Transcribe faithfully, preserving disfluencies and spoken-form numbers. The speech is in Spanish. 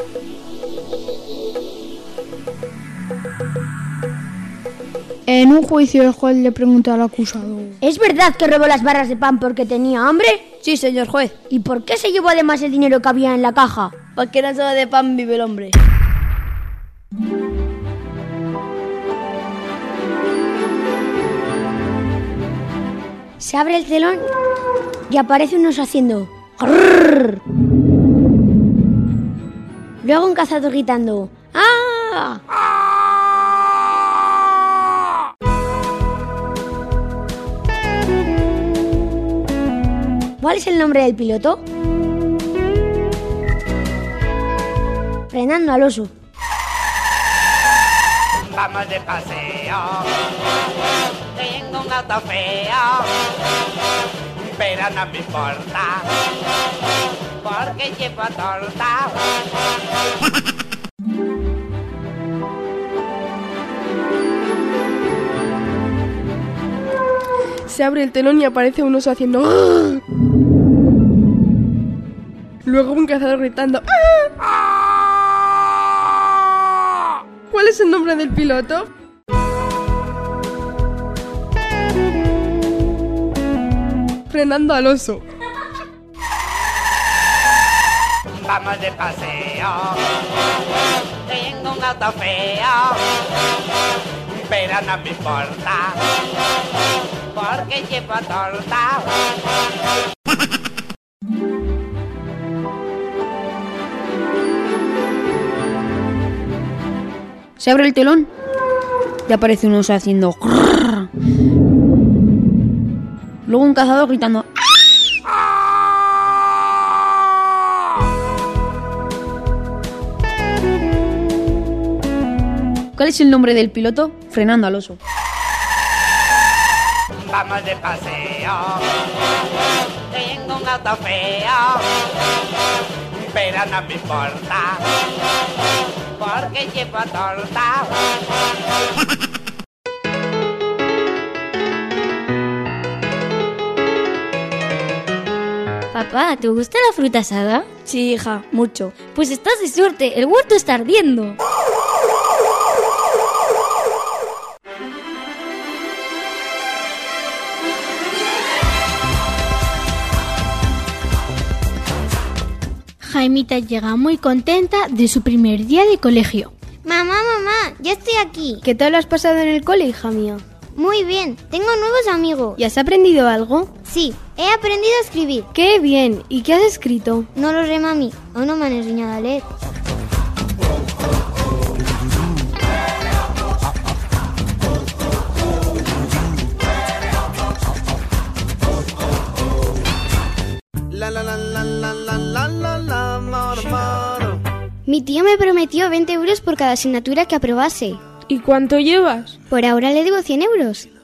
En un juicio el juez le pregunta al acusado: ¿es verdad que robó las barras de pan porque tenía hambre? Sí, señor juez. ¿Y por qué se llevó además el dinero que había en la caja? Porque no solo de pan vive el hombre. Se abre el telón y aparece un oso haciendo grrr. Luego un cazador gritando ¡ah! ¿Cuál es el nombre del piloto? Frenando al oso. Vamos de paseo, tengo un auto feo, pero no me importa, porque llevo torta. Se abre el telón y aparece un oso haciendo ¡ah! Luego un cazador gritando ¡ah! ¿Cuál es el nombre del piloto? Frenando al oso. Vamos de paseo, tengo un auto feo, pero no me importa, porque llevo torta. Se abre el telón y aparece un oso haciendo grrr. Luego un cazador gritando ¡ah! ¿Cuál es el nombre del piloto? Frenando al oso. Vamos de paseo, tengo un auto feo, pero no me importa, porque llevo torta. Papá, ¿te gusta la fruta asada? Sí, hija, mucho. Pues estás de suerte, el huerto está ardiendo. Jaimita llega muy contenta de su primer día de colegio. Mamá, mamá, ya estoy aquí. ¿Qué tal lo has pasado en el cole, hija mía? Muy bien, tengo nuevos amigos. ¿Y has aprendido algo? Sí, he aprendido a escribir. ¡Qué bien! ¿Y qué has escrito? No lo sé, mami, aún no me han enseñado a leer. La la la la la la la la la moro, moro. Mi tío me prometió veinte euros por cada asignatura que aprobase. ¿Y cuánto llevas? Por ahora le debo cien euros.